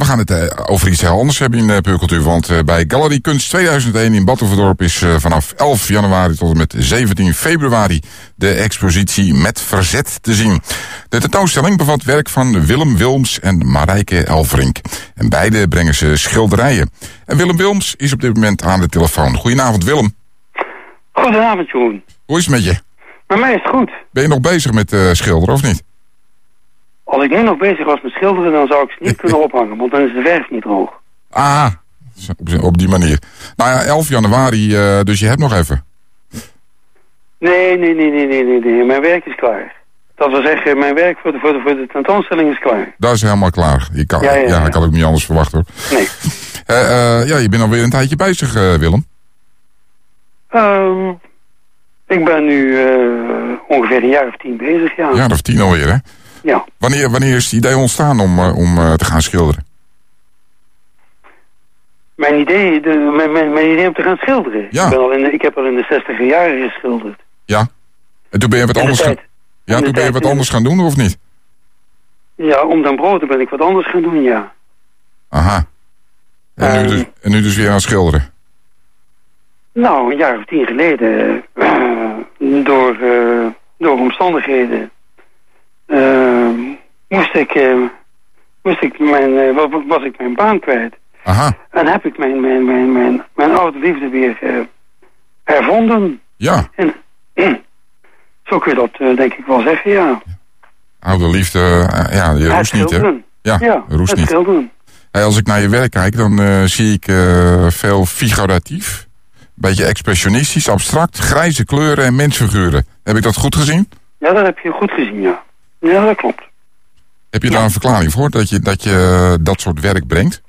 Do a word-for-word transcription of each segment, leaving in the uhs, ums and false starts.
gaan het uh, over iets heel anders hebben in uh, Peulcultuur. Want uh, bij Galerie Kunst tweeduizend één in Batuverdorp is uh, vanaf elf januari tot en met zeventien februari de expositie Met Verzet te zien. De tentoonstelling bevat werk van Willem Wilms en Marijke Elverink. En beide brengen ze schilderijen. En Willem Wilms is op dit moment aan de telefoon. Goedenavond, Willem. Goedenavond, Jeroen. Hoe is het met je? Met mij is het goed. Ben je nog bezig met uh, schilderen of niet? Als ik nu nog bezig was met schilderen, dan zou ik ze niet kunnen ophangen, want dan is de verf niet droog. Ah, op, op die manier. Nou ja, elf januari, uh, dus je hebt nog even. Nee, nee, nee, nee, nee, nee, nee. Mijn werk is klaar. Dat wil zeggen, mijn werk voor de, voor de, voor de tentoonstelling is klaar. Dat is helemaal klaar. Je kan, ja, ja, ja. ja, ik had ook niet anders verwacht hoor. Nee. Uh, uh, ja, je bent alweer een tijdje bezig, uh, Willem. Um, ik ben nu uh, ongeveer een jaar of tien bezig, ja. Een jaar of tien alweer, hè? Ja. Wanneer, wanneer is het idee ontstaan om, uh, om uh, te gaan schilderen? Mijn idee, de, mijn, mijn, mijn idee om te gaan schilderen? Ja. Ik, ben al in de, ik heb al in de zestiger jaren geschilderd. Ja. En toen ben je wat in anders gaan... Ja, toen ben je wat anders gaan doen, of niet? Ja, om dan brood ben ik wat anders gaan doen, ja. Aha. En, um, nu, dus, en nu dus weer aan schilderen? Nou, een jaar of tien geleden, uh, door, uh, door omstandigheden, uh, moest ik, uh, moest ik mijn, uh, was ik mijn baan kwijt. Aha. En heb ik mijn, mijn, mijn, mijn, mijn oude liefde weer uh, hervonden. Ja. En, uh, zo kun je dat uh, denk ik wel zeggen, ja. Oude liefde, uh, ja, je roest niet, hè? Ja, ja roest niet. Hey, als ik naar je werk kijk, dan uh, zie ik uh, veel figuratief. Beetje expressionistisch, abstract, grijze kleuren en mensfiguren. Heb ik dat goed gezien? Ja, dat heb je goed gezien, ja. Ja, dat klopt. Heb je ja. daar een verklaring voor, dat je dat, je, dat soort werk brengt?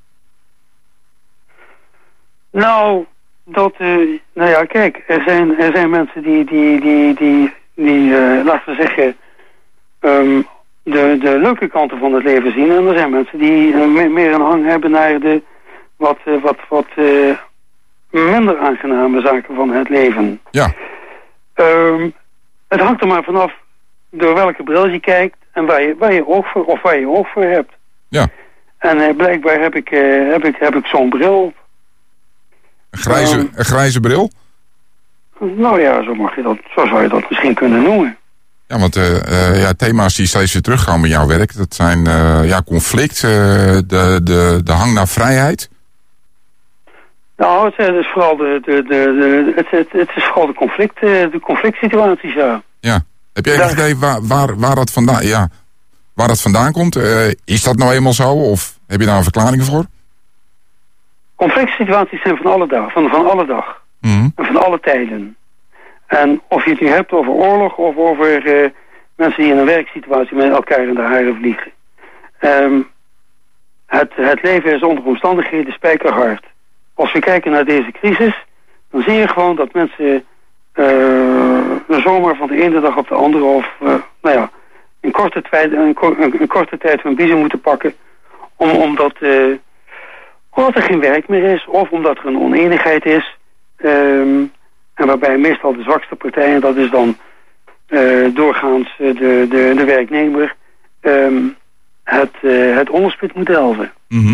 Nou, dat, uh, nou ja, kijk, er zijn, er zijn mensen die, die, die, die, die uh, laten we zeggen, um, de, de leuke kanten van het leven zien. En er zijn mensen die uh, meer een hang hebben naar de wat, uh, wat, wat uh, minder aangename zaken van het leven. Ja. Um, het hangt er maar vanaf door welke bril je kijkt en waar je, waar je oog voor, of waar je oog voor hebt. Ja. En uh, blijkbaar heb ik, uh, heb ik, heb ik zo'n bril op. Een grijze, um, een grijze bril? Nou ja, zo, mag je dat, zo zou je dat misschien kunnen noemen. Ja, want uh, uh, ja, thema's die steeds weer teruggaan bij jouw werk, dat zijn uh, ja, conflict, uh, de, de, de hang naar vrijheid. Nou, het, het is vooral de, de, de, de het, het, het is vooral de conflict, de conflict situaties, ja. Ja. Heb jij enig idee waar, waar, waar, dat vandaan, ja, waar dat vandaan komt? Uh, is dat nou eenmaal zo of heb je daar een verklaring voor? Conflict situaties zijn van alle dag, van, van alle dag. Mm-hmm. En van alle tijden. En of je het nu hebt over oorlog of over uh, mensen die in een werksituatie met elkaar in de haren vliegen. Um, het, het leven is onder omstandigheden spijkerhard. Als we kijken naar deze crisis, dan zie je gewoon dat mensen uh, zomaar van de ene dag op de andere of uh, nou ja, een korte tijd, een, een, een korte tijd van biezen moeten pakken om, omdat, uh, omdat er geen werk meer is of omdat er een oneenigheid is. Um, en waarbij meestal de zwakste partij, en dat is dan uh, doorgaans uh, de, de, de werknemer, um, het, uh, het onderspit moet delven. Mm-hmm.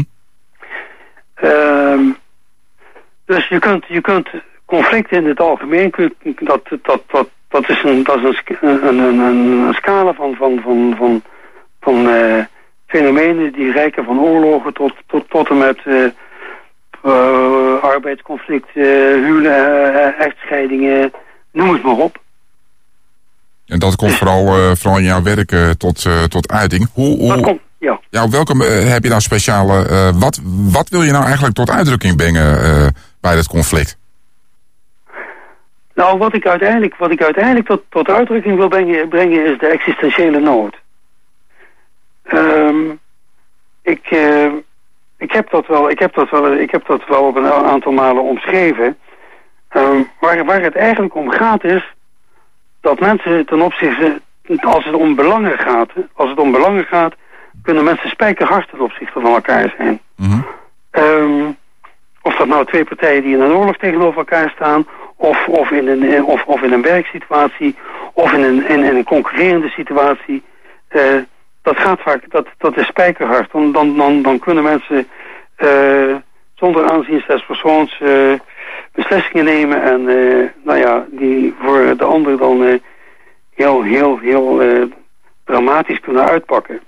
Um, dus je kunt, je kunt conflicten in het algemeen, dat, dat, dat, dat is een, dat is een, een, een, een scala van, van, van, van, van uh, fenomenen die reiken van oorlogen tot, tot, tot en met uh, uh, arbeidsconflicten, uh, huwelijken, uh, echtscheidingen, noem het maar op. En dat komt vooral, uh, vooral in jouw werk uh, tot, uh, tot uiting. Hoe, hoe... Dat komt, ja. Ja, welke uh, heb je nou speciale... Uh, wat, wat wil je nou eigenlijk tot uitdrukking brengen uh, bij dat conflict? Nou, wat ik uiteindelijk, wat ik uiteindelijk tot, tot uitdrukking wil brengen, brengen is de existentiële nood. Um, ik, uh, ik, heb dat wel, ik, heb dat wel, ik heb dat wel op een aantal malen omschreven. Um, waar, waar het eigenlijk om gaat is dat mensen ten opzichte, als het om belangen gaat, als het om belangen gaat, kunnen mensen spijkerhard ten opzichte van elkaar zijn. Mm-hmm. Um, of dat nou twee partijen die in een oorlog tegenover elkaar staan, of, of, in, een, of, of in een werksituatie, of in een, in, in een concurrerende situatie. Uh, dat gaat vaak, dat, dat is spijkerhard. Dan, dan, dan, dan kunnen mensen uh, zonder aanzien des persoons uh, beslissingen nemen en uh, nou ja, die voor de ander dan uh, heel, heel, heel uh, dramatisch kunnen uitpakken.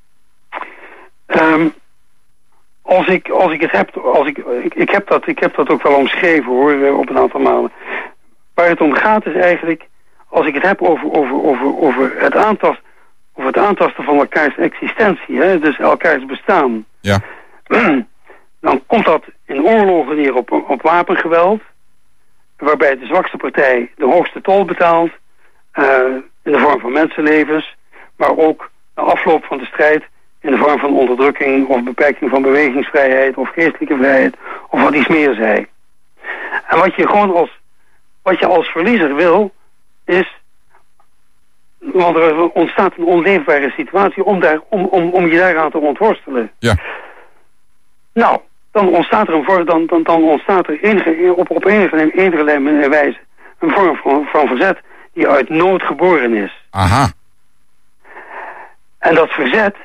Um, als ik, als ik het heb, als ik, ik, ik heb dat, ik heb dat ook wel omschreven hoor, uh, op een aantal malen. Waar het om gaat is eigenlijk, als ik het heb over, over, over, over het aantast, over het aantasten van elkaars existentie, hè, dus elkaars bestaan. Ja. Dan komt dat in oorlogen neer op, op wapengeweld, waarbij de zwakste partij de hoogste tol betaalt, uh, in de vorm van mensenlevens, maar ook na afloop van de strijd in de vorm van onderdrukking of beperking van bewegingsvrijheid of geestelijke vrijheid of wat iets meer zij. En wat je gewoon als, wat je als verliezer wil, is, want er ontstaat een onleefbare situatie om, daar, om, om, om je daaraan te ontworstelen. Ja. Nou, dan ontstaat er, een vorm, dan, dan, dan ontstaat er enige, op, op enige, enige wijze een vorm van, van verzet die uit nood geboren is. Aha. En dat verzet,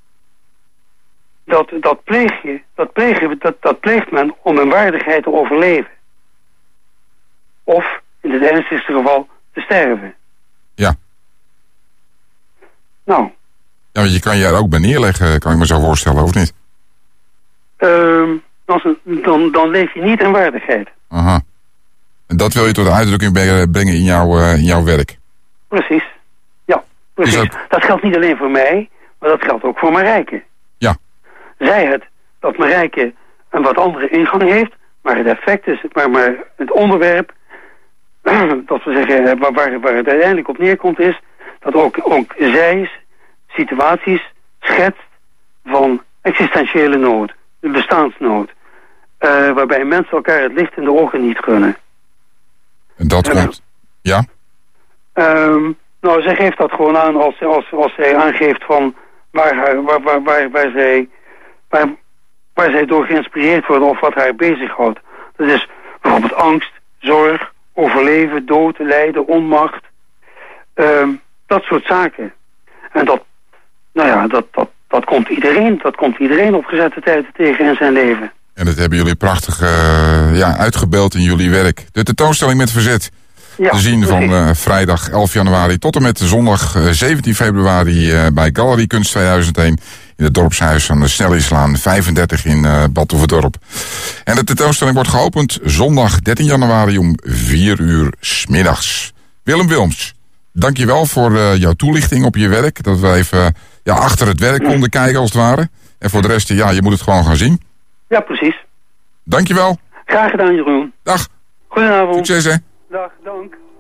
dat, dat pleeg je, dat, pleeg je dat, dat pleegt men om een waardigheid te overleven. Of, in het ernstigste geval, te sterven. Ja. Nou. Ja, want je kan je er ook bij neerleggen, kan ik me zo voorstellen, of niet? Um, dan, dan, dan leef je niet in waardigheid. Aha. En dat wil je tot uitdrukking brengen in jouw, uh, in jouw werk? Precies. Ja, precies. Dat... dat geldt niet alleen voor mij, maar dat geldt ook voor Marijke. Ja. Zij het dat Marijke een wat andere ingang heeft, maar het effect is, maar, maar het onderwerp, dat we zeggen, waar, waar, waar het uiteindelijk op neerkomt is, dat ook, ook zij situaties schetst van existentiële nood, de bestaansnood, uh, waarbij mensen elkaar het licht in de ogen niet gunnen. En dat uh, komt, ja? Um, nou, zij geeft dat gewoon aan als, als, als zij aangeeft van waar, haar, waar, waar, waar, waar, zij, waar, waar zij door geïnspireerd wordt of wat haar bezighoudt. Dat is bijvoorbeeld angst, zorg, overleven, dood, lijden, onmacht. Um, dat soort zaken. En dat, nou ja, dat, dat, dat komt iedereen, dat komt iedereen op gezette tijden tegen in zijn leven. En dat hebben jullie prachtig uh, ja, uitgebeeld in jullie werk. De tentoonstelling met verzet. Ja, te zien precies. van uh, vrijdag elf januari tot en met zondag uh, zeventien februari uh, bij Galerie Kunst tweeduizend één in het dorpshuis aan de Snellingslaan vijfendertig in uh, Bad Oeverdorp. En de tentoonstelling wordt geopend zondag dertien januari om vier uur 's middags. Willem Wilms, dankjewel voor uh, jouw toelichting op je werk. Dat we even uh, ja, achter het werk konden kijken als het ware. En voor de rest, ja, je moet het gewoon gaan zien. Ja, precies. Dankjewel. Graag gedaan, Jeroen. Dag. Goedenavond. Succes, hè. Dag, dank.